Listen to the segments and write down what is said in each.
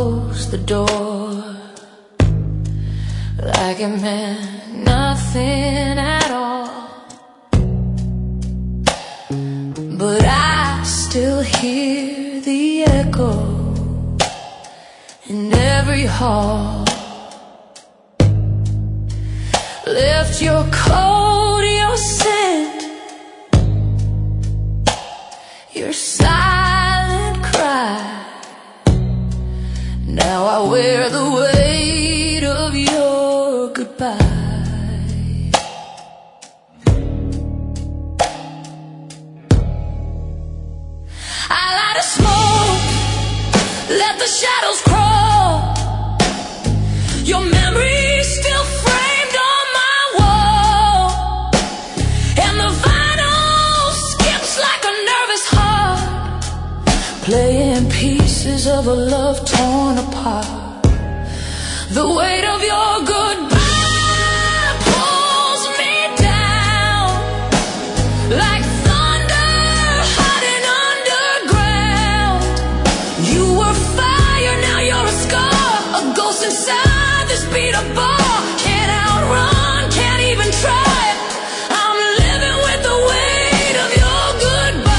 closed the door like it meant nothing at all. But I still hear the echo in every hall. Left your coat, your scent, your silent cry. Now I wear the weight of your goodbye. I light a smoke, let the shadows crawl. Your memory's still framed on my wall, and the vinyl skips like a nervous heart, playing pieces of a love torn apart. The weight of your goodbye pulls me down like thunder hiding underground. You were fire, now you're a scar, a ghost inside this beat of bar. Can't outrun, can't even try. I'm living with the weight of your goodbye.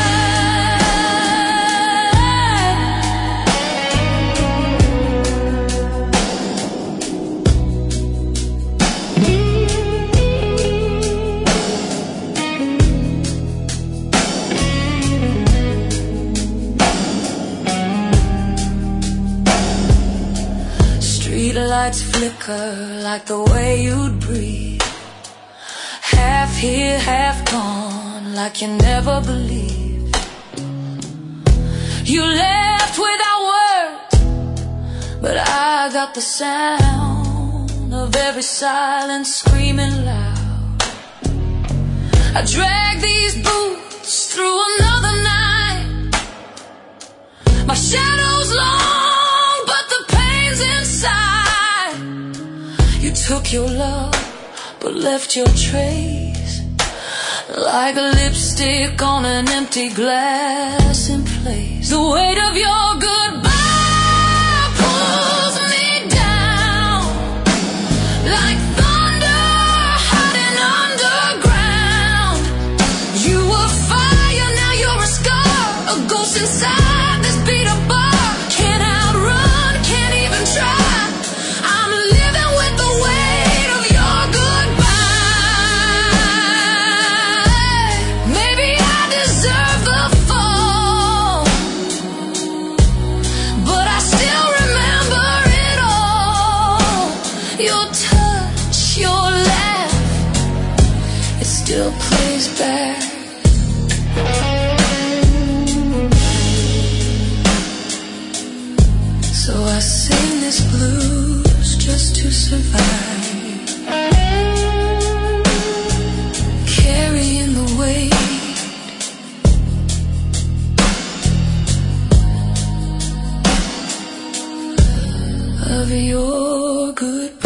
Street lights flicker like the way you'd breathe. Half here, half gone, like you never believed. You left without words, but I got the sound of every silence screaming loud. I drag these boots through another night. My shadow's long, but the pain's inside. You took your love, but left your trace, like a lipstick on an empty glass in place. The weight of your goodbye pulls me down like thunder hiding underground. You were fire, now you're a scar, a ghost inside this beat of bar. Can't outrun, can't even try. I'm living with the weight of your goodbye. Maybe I deserve the fall, but I still remember it all. Your touch, your laugh, it still plays back. So I sing this blues just to survive, carrying the weight of your goodbye.